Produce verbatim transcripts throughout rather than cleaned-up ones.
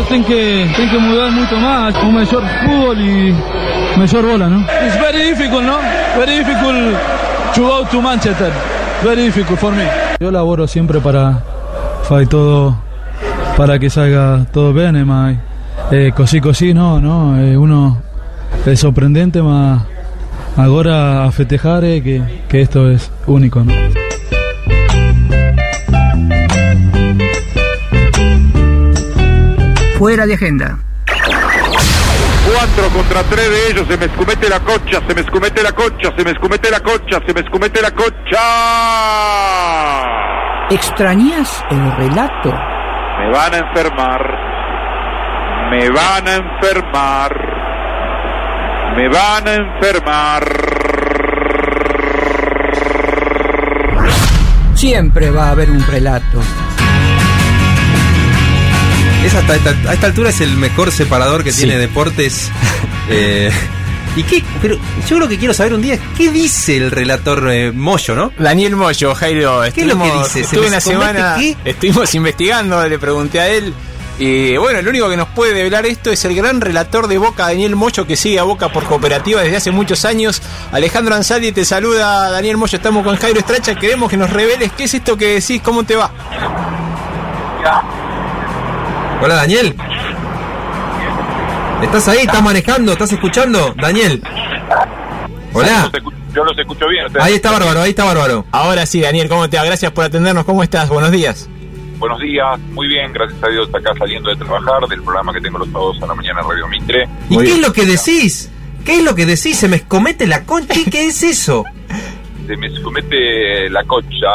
jogador tem que, tem que mudar muito mais, um melhor futebol e melhor bola, não? It's very difficult, no? Very difficult to go to Manchester. Very difficult for me. Yo laboro siempre para fai todo para que salga todo bene, ma eh, così così no, no, eh, uno è sorprendente, ma ahora a festejar eh, que, que esto es único, ¿no? Fuera de agenda. Cuatro contra tres de ellos, se me escumete la cocha, se me escumete la cocha, se me escumete la cocha, se me escumete la cocha. ¿Extrañas el relato? Me van a enfermar, me van a enfermar, me van a enfermar. Siempre va a haber un relato. Es hasta esta, a esta altura es el mejor separador que sí. tiene deportes. Eh, ¿Y qué? Pero yo lo que quiero saber un día es qué dice el relator eh, Moyo, ¿no? Daniel Moyo, Jairo. ¿Qué es lo que dice? Estuve una semana, ¿qué? Estuvimos investigando, le pregunté a él. Y bueno, el único que nos puede develar esto es el gran relator de Boca, Daniel Moyo, que sigue a Boca por cooperativa desde hace muchos años. Alejandro Ansaldi te saluda, Daniel Moyo. Estamos con Jairo Estracha. Queremos que nos reveles qué es esto que decís, cómo te va. Ya. Hola, Daniel. ¿Estás ahí? ¿Estás manejando? ¿Estás escuchando? Daniel. Hola. Yo los escucho bien. Ahí está bárbaro, ahí está bárbaro. Ahora sí, Daniel, ¿cómo te va? Gracias por atendernos. ¿Cómo estás? Buenos días. Buenos días, muy bien, gracias a Dios, acá saliendo de trabajar, del programa que tengo los sábados a la mañana en Radio Mitre. ¿Y qué es lo que decís? ¿Qué es lo que decís? ¿Se me escomete la concha? ¿Qué es eso? Se me escomete la concha.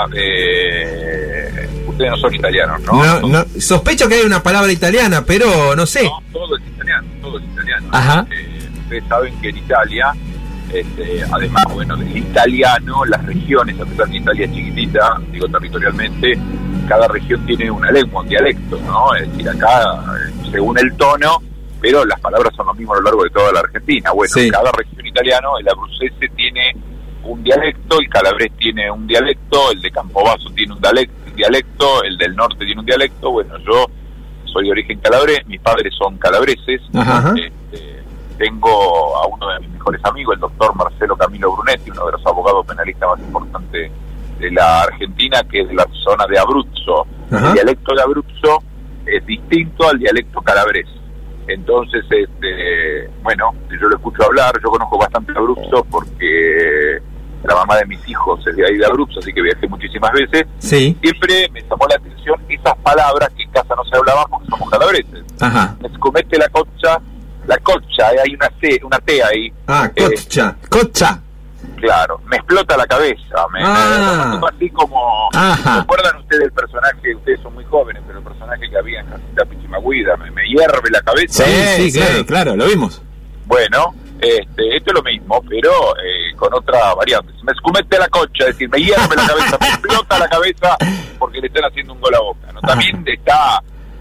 Eh... Ustedes no son italianos, ¿no? No, no. Sospecho que hay una palabra italiana, pero no sé. No, todo es italiano, todo es italiano. Ajá. Eh, ustedes saben que en Italia, este, además, bueno, del italiano, las regiones, a pesar que Italia es chiquitita, digo territorialmente, cada región tiene una lengua, un dialecto, ¿no? Es decir, acá, según el tono, pero las palabras son lo mismo a lo largo de toda la Argentina. Bueno, sí. Cada región italiano, el abruzzese tiene un dialecto, el calabrés tiene un dialecto, el de Campobasso tiene un dialecto, el del norte tiene un dialecto. Bueno, yo soy de origen calabrés, mis padres son calabreses. Este, tengo a uno de mis mejores amigos, el doctor Marcelo Camilo Brunetti, uno de los abogados penalistas más importantes de la Argentina, que es de la zona de Abruzzo. Ajá. El dialecto de Abruzzo es distinto al dialecto calabrés. Entonces, este, bueno, yo lo escucho hablar, yo conozco bastante Abruzzo porque la mamá de mis hijos es de ahí de Abruzzo, así que viajé muchísimas veces. Sí. Siempre me llamó la atención esas palabras que en casa no se hablaban porque somos calabreses. Ajá. Me escomete la cocha, la cocha, hay una C, una T ahí. Ah, cocha, eh, cocha. Claro, me explota la cabeza, me, ah. me así como, Ajá. ¿recuerdan ustedes el personaje? Ustedes son muy jóvenes, pero el personaje que había en Casita Pichimaguida, me, me hierve la cabeza. Sí, sí, sí, claro, claro, lo vimos. Bueno, este, esto es lo mismo, pero eh, con otra variante. Me escumete la cocha, es decir, me hierve la cabeza, me explota la cabeza porque le están haciendo un gol a Boca, ¿no? También está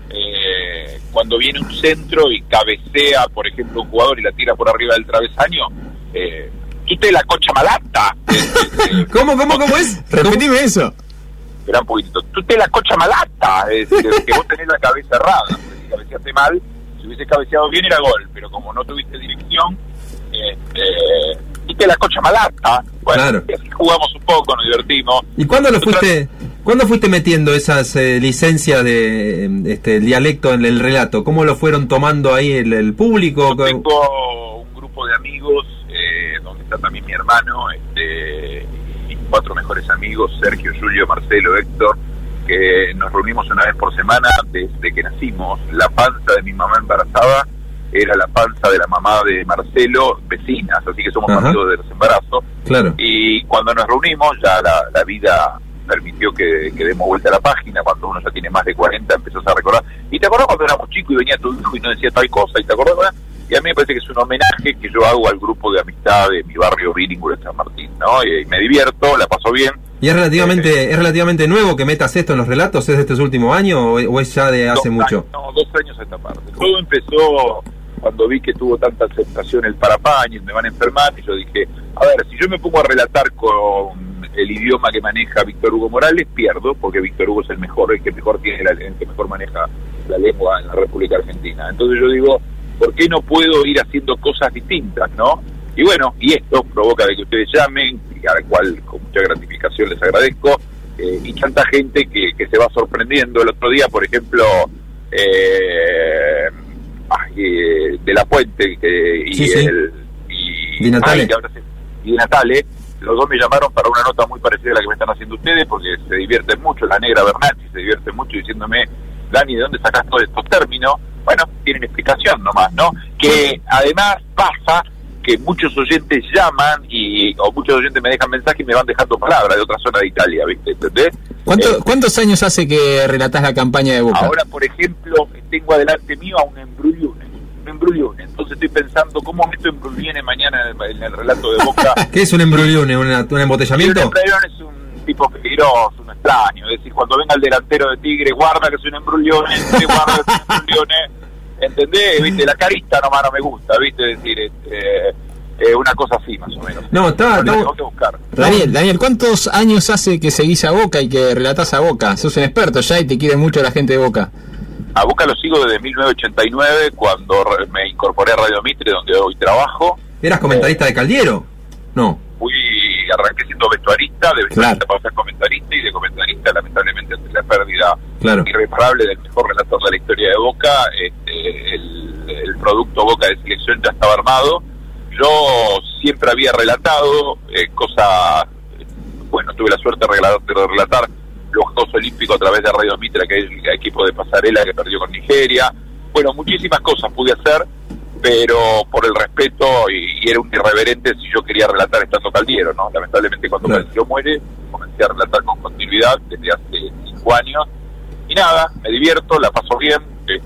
eh, cuando viene un centro y cabecea, por ejemplo, un jugador y la tira por arriba del travesaño, eh, tú te la cocha malata. Este, ¿Cómo, cómo, cómo es? Repetime eso. Espera un poquitito. Tú te la cocha malata. Es decir, que vos tenés la cabeza errada. Si cabeceaste mal, si hubiese cabeceado bien era gol, pero como no tuviste dirección, este, tú te la cocha malata. Bueno, claro. Y así jugamos un poco, nos divertimos. ¿Y cuándo lo fuiste, cuándo fuiste metiendo esas eh, licencias de este, el dialecto en el relato? ¿Cómo lo fueron tomando ahí el, el público? Yo tengo un grupo de amigos, donde está también mi hermano, este, y mis cuatro mejores amigos, Sergio, Julio, Marcelo, Héctor, que nos reunimos una vez por semana desde que nacimos. La panza de mi mamá embarazada era la panza de la mamá de Marcelo, vecinas, así que somos Ajá. amigos de los embarazos. Claro. Y cuando nos reunimos, ya la, la vida permitió que, que demos vuelta a la página. Cuando uno ya tiene más de cuarenta, empezás a recordar. ¿Y te acordás cuando éramos chicos y venía tu hijo y no decía tal cosa? ¿Y te acordás? ¿Verdad? Y a mí me parece que es un homenaje que yo hago al grupo de amistad de mi barrio bilingüe de San Martín, ¿no? Y, y me divierto, la paso bien. ¿Y es relativamente eh, es relativamente nuevo que metas esto en los relatos? ¿Es de estos últimos años o, o es ya de hace mucho? Años, no, dos años a esta parte. Todo empezó cuando vi que tuvo tanta aceptación el Parapañi, me van a enfermar, y yo dije, a ver, si yo me pongo a relatar con el idioma que maneja Víctor Hugo Morales, pierdo, porque Víctor Hugo es el mejor, el que mejor tiene, el que mejor maneja la lengua en la República Argentina. Entonces yo digo, ¿por qué no puedo ir haciendo cosas distintas, no? Y bueno, y esto provoca de que ustedes llamen, y al cual con mucha gratificación les agradezco, eh, y tanta gente que, que se va sorprendiendo. El otro día, por ejemplo, eh, ay, eh, de la Puente que, y sí, sí. el y, Di Natale. ay, que ahora se, y Di Natale, los dos me llamaron para una nota muy parecida a la que me están haciendo ustedes, porque se divierten mucho, la negra Bernacchi se divierte mucho diciéndome, Dani, ¿de dónde sacas todos estos términos? Bueno, tienen explicación nomás, ¿no? Que además pasa que muchos oyentes llaman y o muchos oyentes me dejan mensajes y me van dejando palabras de otra zona de Italia, ¿viste? ¿Entendés? ¿Cuánto, Eh, ¿Cuántos años hace que relatás la campaña de Boca? Ahora, por ejemplo, tengo adelante mío a un Embruglione, un Embruglione. Entonces estoy pensando, ¿cómo meto Embruglione mañana en el, en el relato de Boca? ¿Qué es un embruglione? ¿Una, ¿Un Y embotellamiento? un Embruglione es un tipo peligroso, un extraño. Es decir, cuando venga el delantero de Tigre, guarda que es un Embruglione, guarda que es un Embruglione. ¿Entendés? ¿Viste? La carita nomás no me gusta, ¿viste? Es decir, este, eh, una cosa así más o menos. No, está- Lo está- tengo que buscar. Daniel, Daniel, ¿cuántos años hace que seguís a Boca y que relatás a Boca? Sos un experto ya y te quiere mucho la gente de Boca. A Boca lo sigo desde mil novecientos ochenta y nueve, cuando re- me incorporé a Radio Mitre, donde hoy trabajo. ¿Eras comentarista de Caldiero? No. Fui, arranqué siendo vestuarista, de vestuarista Claro. para ser comentarista, y de comentarista, lamentablemente, ante la pérdida Claro. irreparable del mejor relator de la historia de Boca, este, el, el producto Boca de selección ya estaba armado. Yo siempre había relatado eh, cosas, bueno, tuve la suerte de relatar, de relatar los Juegos Olímpicos a través de Radio Mitre, aquel equipo de pasarela que perdió con Nigeria. Bueno, muchísimas cosas pude hacer, pero por el respeto, y, y era un irreverente si yo quería relatar estando Caldiero, ¿no? Lamentablemente cuando Claro. Caldiero muere, comencé a relatar con continuidad desde hace cinco años, y nada, me divierto, la paso bien,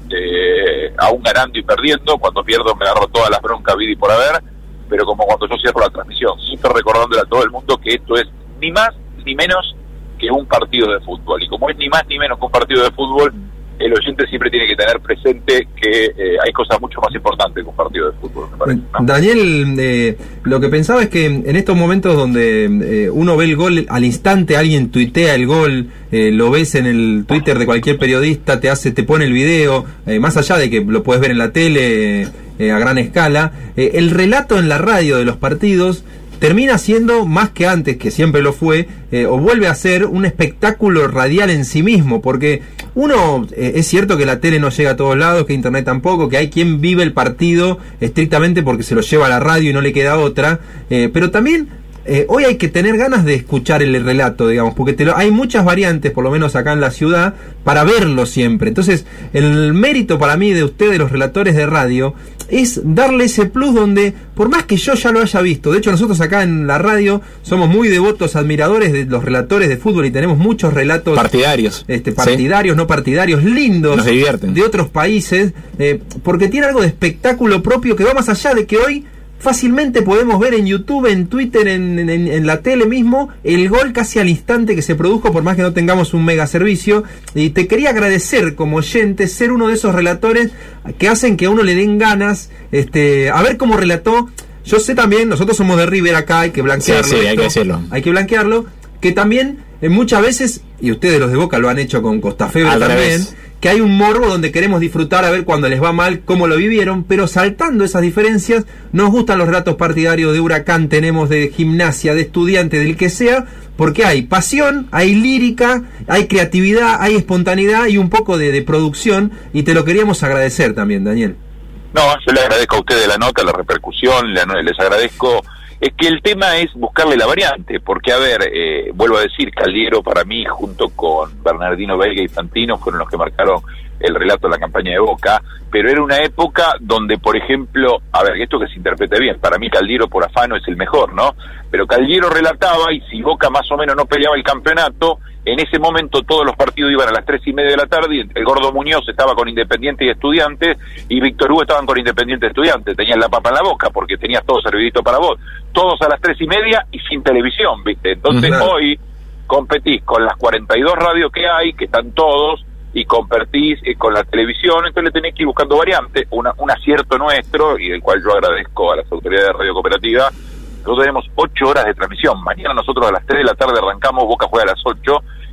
este, aún ganando y perdiendo. Cuando pierdo me agarro todas las broncas vida y por haber, pero como cuando yo cierro la transmisión, siempre recordándole a todo el mundo que esto es ni más ni menos que un partido de fútbol, y como es ni más ni menos que un partido de fútbol, el oyente siempre tiene que tener presente que eh, hay cosas mucho más importantes que un partido de fútbol, me parece, ¿no? Daniel, eh, lo que pensaba es que en estos momentos donde eh, uno ve el gol al instante, alguien tuitea el gol, eh, lo ves en el Twitter de cualquier periodista, te hace, te pone el video, eh, más allá de que lo puedes ver en la tele eh, a gran escala, eh, el relato en la radio de los partidos termina siendo, más que antes, que siempre lo fue, eh, o vuelve a ser un espectáculo radial en sí mismo, porque uno, eh, es cierto que la tele no llega a todos lados, que internet tampoco, que hay quien vive el partido estrictamente porque se lo lleva a la radio y no le queda otra, eh, pero también eh, hoy hay que tener ganas de escuchar el relato, digamos, porque te lo, hay muchas variantes, por lo menos acá en la ciudad, para verlo siempre. Entonces, el mérito para mí de ustedes, los relatores de radio, es darle ese plus donde, por más que yo ya lo haya visto, de hecho nosotros acá en la radio somos muy devotos admiradores de los relatores de fútbol y tenemos muchos relatos Partidarios. este, partidarios, no partidarios, lindos, Nos divierten. de otros países, eh, porque tiene algo de espectáculo propio que va más allá de que hoy fácilmente podemos ver en YouTube, en Twitter, en, en, en la tele mismo, el gol casi al instante que se produjo, por más que no tengamos un mega servicio. Y te quería agradecer como oyente ser uno de esos relatores que hacen que a uno le den ganas, este, a ver cómo relató. Yo sé también, nosotros somos de River acá, hay que blanquearlo. Sí, sí, hay esto, que decirlo. Hay que blanquearlo, que también eh, muchas veces, y ustedes los de Boca lo han hecho con Costafebre Al también, revés. que hay un morbo donde queremos disfrutar a ver cuando les va mal, cómo lo vivieron, pero saltando esas diferencias, nos gustan los relatos partidarios de Huracán, tenemos de Gimnasia, de Estudiante, del que sea, porque hay pasión, hay lírica, hay creatividad, hay espontaneidad y un poco de, de producción, y te lo queríamos agradecer también, Daniel. No, yo le agradezco a ustedes la nota, la repercusión, le- les agradezco. Es que el tema es buscarle la variante, porque, a ver, eh, vuelvo a decir, Caldiero para mí, junto con Bernardino Belga y Fantino, fueron los que marcaron el relato de la campaña de Boca, pero era una época donde, por ejemplo, a ver, esto que se interprete bien, para mí Caldiero por afano es el mejor, ¿no? Pero Caldiero relataba, y si Boca más o menos no peleaba el campeonato, en ese momento todos los partidos iban a las tres y media de la tarde, y el Gordo Muñoz estaba con Independiente y Estudiantes, y Víctor Hugo estaban con Independiente y Estudiantes, tenían la papa en la boca, porque tenías todo servidito para vos, todos a las tres y media y sin televisión, ¿viste? Entonces Claro. hoy competís con las cuarenta y dos radios que hay, que están todos, y competís eh, con la televisión, entonces le tenés que ir buscando variantes, una, un acierto nuestro, y del cual yo agradezco a las autoridades de Radio Cooperativa. Nosotros tenemos ocho horas de transmisión, mañana nosotros a las tres de la tarde arrancamos, Boca juega a las ocho,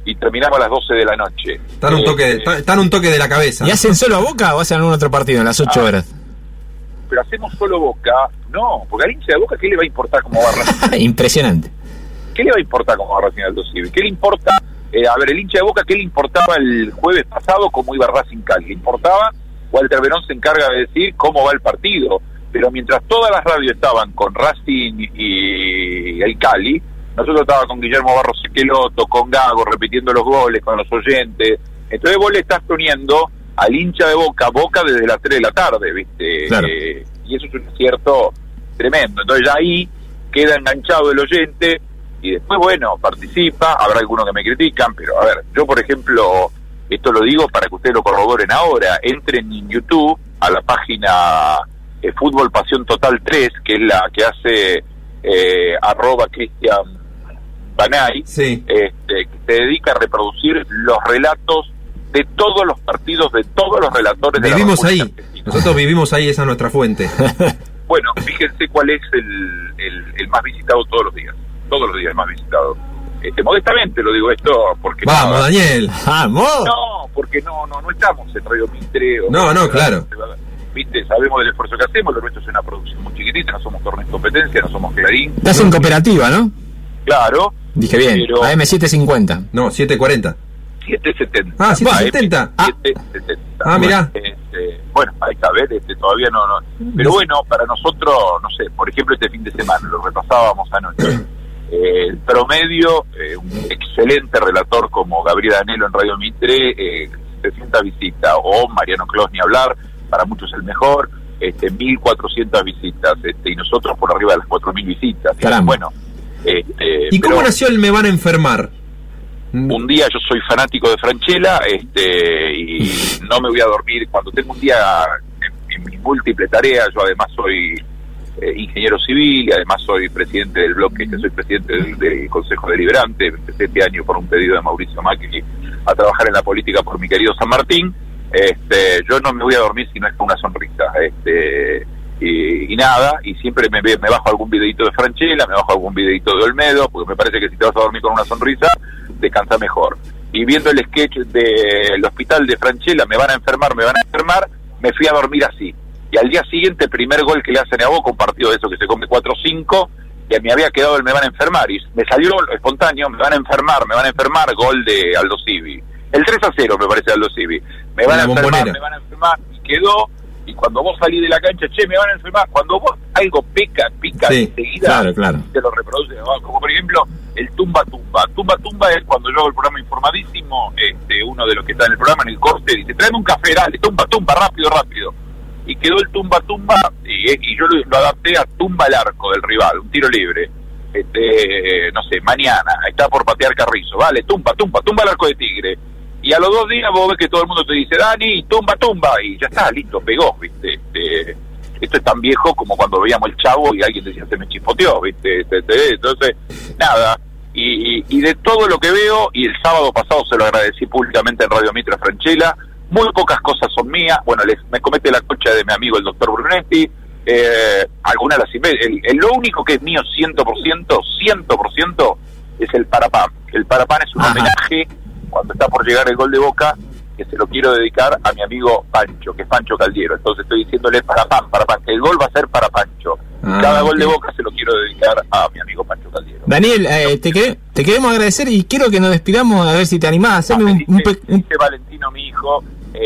y terminamos a las doce de la noche. Están un toque, eh, está- están un toque de la cabeza. ¿Y hacen solo a Boca o hacen algún otro partido en las ocho Ah. horas? Pero hacemos solo Boca, no, porque al hincha de Boca, ¿qué le va a importar cómo va Racing? Impresionante. ¿Qué le va a importar cómo va Racing Aldo Civi? ¿Qué le importa? Eh, a ver, el hincha de Boca, ¿qué le importaba el jueves pasado cómo iba Racing Cali? Le importaba, Walter Verón se encarga de decir cómo va el partido, pero mientras todas las radios estaban con Racing y el Cali, nosotros estábamos con Guillermo Barros Esqueloto, con Gago, repitiendo los goles, con los oyentes. Entonces vos le estás poniendo al hincha de Boca, Boca desde las tres de la tarde, ¿viste? Claro. Eh, y eso es un acierto tremendo. Entonces ya ahí queda enganchado el oyente y después, bueno, participa. Habrá algunos que me critican, pero a ver, yo por ejemplo, esto lo digo para que ustedes lo corroboren ahora. Entren en YouTube a la página eh, Fútbol Pasión Total tres, que es la que hace eh, arroba Cristian Banay, Sí. este, que se dedica a reproducir los relatos de todos los partidos, de todos los relatores de Vivimos la ahí. República Argentina. Nosotros vivimos ahí, esa es nuestra fuente. Bueno, fíjense cuál es el, el, el más visitado todos los días. Todos los días el más visitado. Este, modestamente lo digo esto porque... Vamos, no, Daniel. ¡Vamos! No, porque no, no, no estamos en Radio Mitre. o- No, no, claro. Viste, sabemos del esfuerzo que hacemos, lo nuestro es una producción muy chiquitita, no somos torneo de competencia, no somos Clarín. Estás en cooperativa, ¿no? Claro. Dije bien, Pero- A M setecientos cincuenta. No, siete cuarenta. siete setenta. Ah, siete setenta. Ah, siete setenta. Ah, mirá. Este, bueno, ahí está, ¿ves? Este, todavía no, no. Pero bueno, para nosotros, no sé, por ejemplo, este fin de semana, lo repasábamos anoche. Eh, el promedio, eh, un excelente relator como Gabriel Danelo en Radio Mitre, eh, setecientas visitas, o Mariano Clos ni hablar, para muchos el mejor, este, mil cuatrocientas visitas, este, y nosotros por arriba de las cuatro mil visitas. Y Caramba. bueno, este, ¿Y cómo pero- nació el Me Van a Enfermar? un día yo soy fanático de Francella, este, y no me voy a dormir cuando tengo un día en, en mis múltiples tareas. Yo además soy eh, ingeniero civil y además soy presidente del bloque, que soy presidente del, del Consejo Deliberante. Empecé este año por un pedido de Mauricio Macri a trabajar en la política por mi querido San Martín. Este, yo no me voy a dormir si no es con una sonrisa. Este, y, y nada, y siempre me, me bajo algún videito de Francella, me bajo algún videito de Olmedo, porque me parece que si te vas a dormir con una sonrisa, descansa mejor. Y viendo el sketch del hospital de Francella, me van a enfermar, me van a enfermar, me fui a dormir así. Y al día siguiente, el primer gol que le hacen a Boca, un partido de eso que se come cuatro cinco, y me había quedado el me van a enfermar, y me salió espontáneo, me van a enfermar, me van a enfermar, gol de Aldo Civi. El tres a cero me parece de Aldo Civi. Me van La a enfermar, Bombonera. me van a enfermar, y quedó. Y cuando vos salís de la cancha, che, me van a enfermar, cuando vos algo peca, pica Sí, enseguida, claro, claro. te lo reproduce. ¿No? Como por ejemplo, el tumba tumba. Tumba tumba es cuando yo hago el programa informadísimo, este, uno de los que está en el programa, en el corte, dice, tráeme un café, dale, tumba tumba, rápido, rápido. Y quedó el tumba tumba, y, y yo lo, lo adapté a tumba al arco del rival, un tiro libre. Este, no sé, mañana, está por patear Carrizo, vale, tumba, tumba, tumba al arco de Tigre. Y a los dos días vos ves que todo el mundo te dice, Dani, tumba, tumba, y ya está, listo, pegó, ¿viste? Este, esto es tan viejo como cuando veíamos el Chavo y alguien decía, se me chispoteó, ¿viste? Este, este, entonces, nada, y, y, y de todo lo que veo, y el sábado pasado se lo agradecí públicamente en Radio Mitre a Francella, muy pocas cosas son mías, bueno, les, me comete la concha de mi amigo el doctor Brunetti, eh, algunas las inve- el, el, lo único que es mío cien por ciento, cien por ciento es el Parapán. El Parapán es un Ajá. homenaje cuando está por llegar el gol de Boca, que se lo quiero dedicar a mi amigo Pancho, que es Pancho Caldiero. Entonces estoy diciéndole Parapán, Parapán, que el gol va a ser para Pancho. Ah, Cada gol de ok. Boca se lo quiero dedicar a mi amigo Pancho Caldiero. Daniel, eh, te, quere- te queremos agradecer y quiero que nos despidamos a ver si te animás a hacerme Ah, me un, un dice, pe- me un- dice Valentino, mi hijo,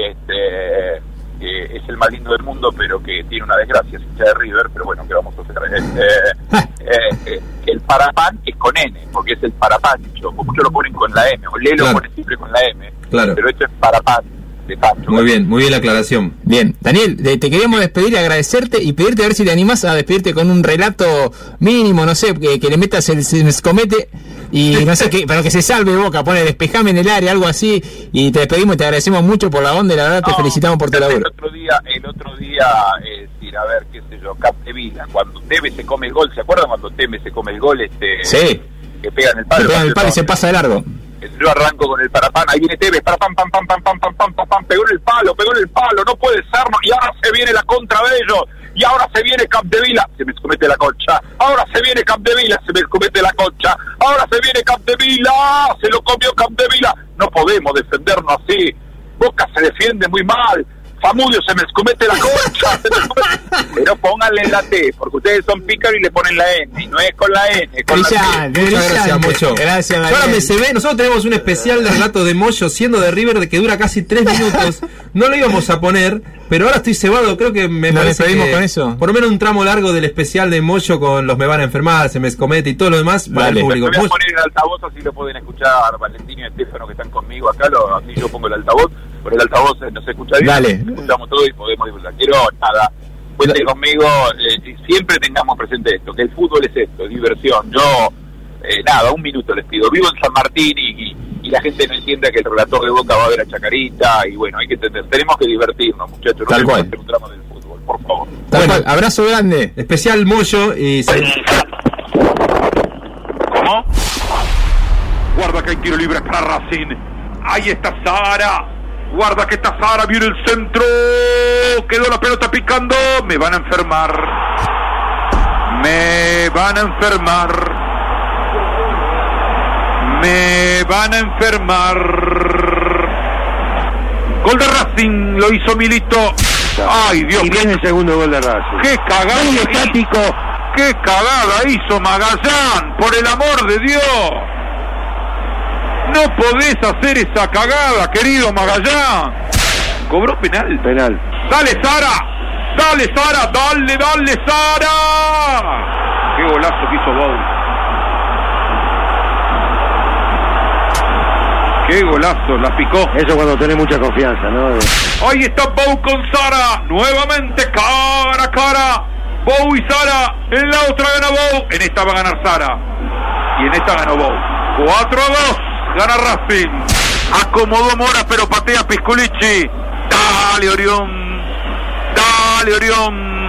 este, que es el más lindo del mundo, pero que tiene una desgracia, es hincha de River, pero bueno, ¿qué vamos a hacer? Este, eh, eh, el Parapán es con N, porque es el Parapancho, o muchos lo ponen con la M, o Lelo Claro. lo pone siempre con la M, Claro. pero esto es Parapán de Pancho. Muy bien, muy bien la aclaración. Bien, Daniel, te, te queremos despedir, agradecerte y pedirte a ver si te animás a despedirte con un relato mínimo, no sé, que, que le metas el escomete y no sé, que, pero que se salve Boca, pone despejame en el área, algo así, y te despedimos y te agradecemos mucho por la onda y la verdad te No, felicitamos por tu el laburo. otro día, el otro día, es decir, a ver, qué sé yo, Capdevila, cuando Tevez se come el gol, ¿se acuerdan cuando Tevez se come el gol? Este, Sí. que pega en el palo. Te pegan el palo y se pasa de largo. Yo arranco con el parapán, ahí viene Tevez, parapam, pam, pam, pam, pam, pam, pam, pam, pam, pegó en el palo, pegó en el palo, no puede ser, no, y ahora se viene la contra de ellos, y ahora se viene Capdevila, se me comete la concha, ahora se viene Capdevila, se me comete la concha, ahora se viene Capdevila, se lo comió Capdevila, no podemos defendernos así, Boca se defiende muy mal, Famudio se me comete la concha, se me comete... pero pónganle la T, porque ustedes son pícaros y le ponen la N, y no es con la N, es con brillante, la T. Muchas gracias, Mocho. Gracias, Daniel. Ahora me se ve, nosotros tenemos un especial de relato de Moyo siendo de River de que dura casi tres minutos. No lo íbamos a poner, pero ahora estoy cebado, creo que me ¿Nos parece despedimos que con eso? por lo menos un tramo largo del especial de Moyo con los me van a enfermar, se me escomete y todo lo demás para Dale. el público. Lo voy a Moyo- poner en el altavoz, así lo pueden escuchar Valentín y Estefano que están conmigo acá, lo, así yo pongo el altavoz, por el altavoz eh, no se escucha bien, Dale. escuchamos todo y podemos divulgar. Quiero, nada, cuenten conmigo, eh, y siempre tengamos presente esto, que el fútbol es esto, es diversión. Yo, eh, nada, un minuto les pido, vivo en San Martín y, y, y la gente no entiende que el relator de Boca va a ver a Chacarita, y bueno, hay que entender, tenemos que divertirnos, muchachos, no Tal tenemos cual. que hacer un drama del fútbol, por favor. Tal cual. Abrazo grande. Especial Moyo y se- ¿Cómo? Guarda que hay tiro libre para Racing. Ahí está Sara. Guarda que está Sara. Viene el centro. Quedó la pelota picando. Me van a enfermar. Me van a enfermar. Me van a enfermar. Gol de Racing. Lo hizo Milito. Ay, Dios. Y viene el segundo gol de Racing. ¡Qué cagada! estático! ¡Qué cagada hizo Magallán! ¡Por el amor de Dios! No podés hacer esa cagada, querido Magallán. ¿Cobró penal? Penal. ¡Dale, Sara! ¡Dale, Sara! ¡Dale, dale, Sara! ¡Qué golazo que hizo Bou! ¡Qué golazo! La picó. Eso cuando tenés mucha confianza, ¿no? Ahí está Bou con Sara. Nuevamente cara a cara. Bou y Sara. En la otra gana Bou. En esta va a ganar Sara. Y en esta ganó Bou. cuatro a dos. Gana Racing. Acomodó Mora, pero patea Pisculichi. Dale, Orión. Dale, Orión.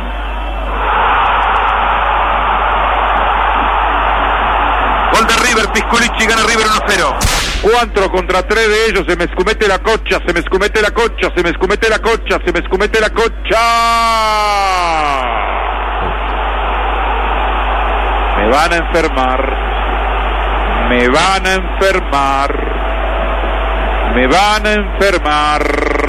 Gol de River. Pisculichi gana River uno a cero. Cuatro contra tres de ellos. Se me escumete la cocha. Se me escumete la cocha. Se me escumete la cocha. Se me escumete la cocha. Me van a enfermar. Me van a enfermar. Me van a enfermar.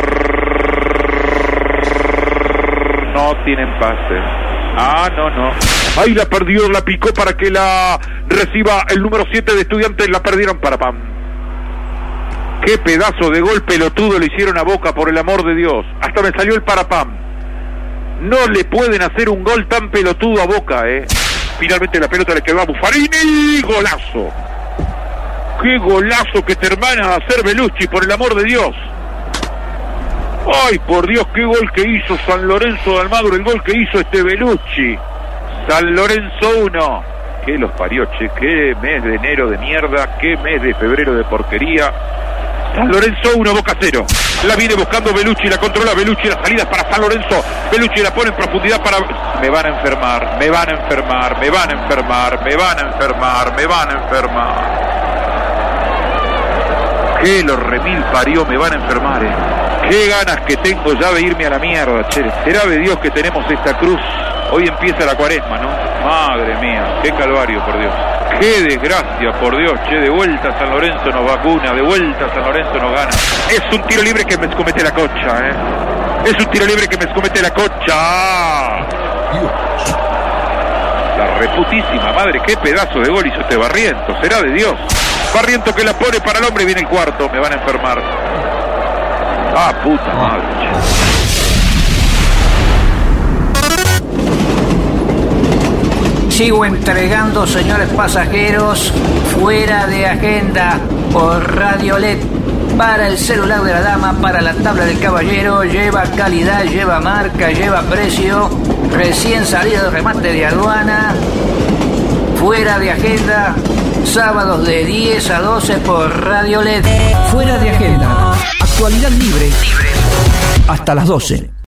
No tienen pase. Ah, no, no. Ahí la perdió, la picó para que la reciba el número siete de Estudiantes. La perdieron para Pam. Qué pedazo de gol pelotudo le hicieron a Boca, por el amor de Dios. Hasta me salió el parapam. No le pueden hacer un gol tan pelotudo a Boca, eh. Finalmente la pelota le quedó a Buffarini. Golazo. Qué golazo que te hermana a hacer Belucci, por el amor de Dios. Ay, por Dios, qué gol que hizo San Lorenzo de Almagro, el gol que hizo este Belucci. San Lorenzo uno. Qué los parió, che, qué mes de enero de mierda, qué mes de febrero de porquería. San Lorenzo uno, Boca cero. La viene buscando Belucci, la controla Belucci, la salida es para San Lorenzo. Belucci la pone en profundidad para... Me van a enfermar, me van a enfermar, me van a enfermar, me van a enfermar, me van a enfermar. Que los remil parió, me van a enfermar, eh. Qué ganas que tengo ya de irme a la mierda, che. Será de Dios que tenemos esta cruz. Hoy empieza la cuaresma, ¿no? Madre mía, qué calvario, por Dios. Qué desgracia, por Dios, che. De vuelta San Lorenzo nos vacuna, de vuelta San Lorenzo nos gana. Es un tiro libre que me escomete la cocha, eh. Es un tiro libre que me escomete la cocha. La reputísima madre, qué pedazo de gol hizo este Barriento. Será de Dios. Barriento que la pone para el hombre, viene el cuarto, me van a enfermar. Ah, puta madre. Sigo entregando, señores pasajeros, fuera de agenda por Radio L E D. Para el celular de la dama, para la tabla del caballero, lleva calidad, lleva marca, lleva precio, recién salido de remate de aduana. Fuera de agenda, sábados de diez a doce por Radio L E D. Fuera de agenda, actualidad libre, hasta las doce.